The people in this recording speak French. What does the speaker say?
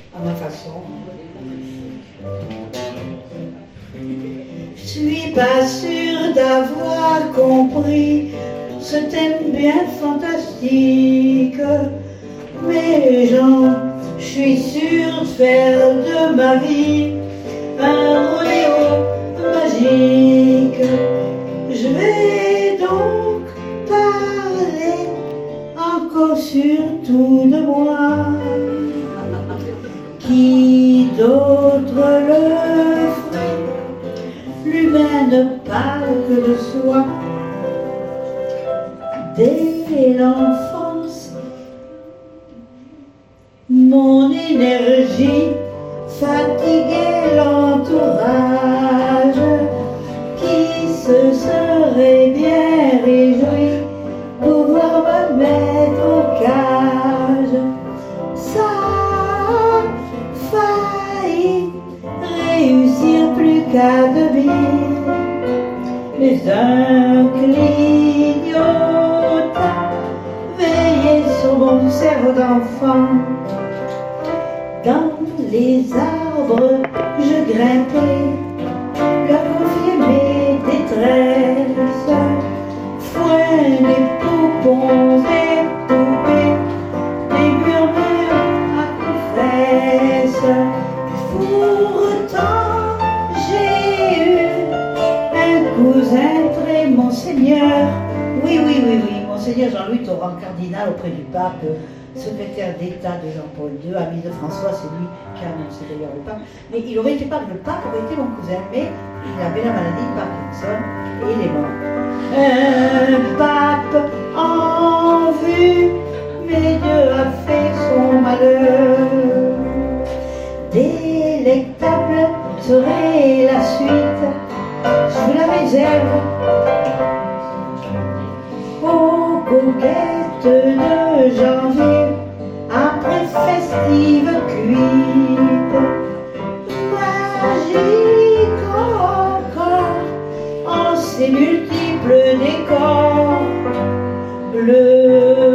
à ma façon. Je suis pas sûre d'avoir compris ce thème bien fantastique, mais Jean, je suis sûre de faire de ma vie un rodéo magique. Je vais donc parler encore surtout de moi. Qui d'autre le ferait? L'humain ne parle que de soi. Dès l'enfance, mon énergie fatiguait l'entourage qui se serait bien réjoui pour voir me mettre au cage. Ça a failli réussir plus qu'à demi, mais un clignotant veillait sur mon cerveau d'enfant. Dans les arbres, je grimpais, leur confiais mes détresses, foin des poupons et poupées, des murmures à confesse. Pourtant, j'ai eu un cousin très monseigneur, oui, monseigneur Jean-Louis Torrent, cardinal auprès du pape, secrétaire d'État de Jean-Paul II, ami de François, c'est lui qui a annoncé d'ailleurs le pape. Mais il aurait été pape, le pape aurait été mon cousin, mais il avait la maladie de Parkinson et il est mort. Un pape en vue, mais Dieu a fait son malheur. Délectable serait la suite, sous la réserve aux coquettes de janvier, après festive cuite, magique encore en ses multiples décors, bleu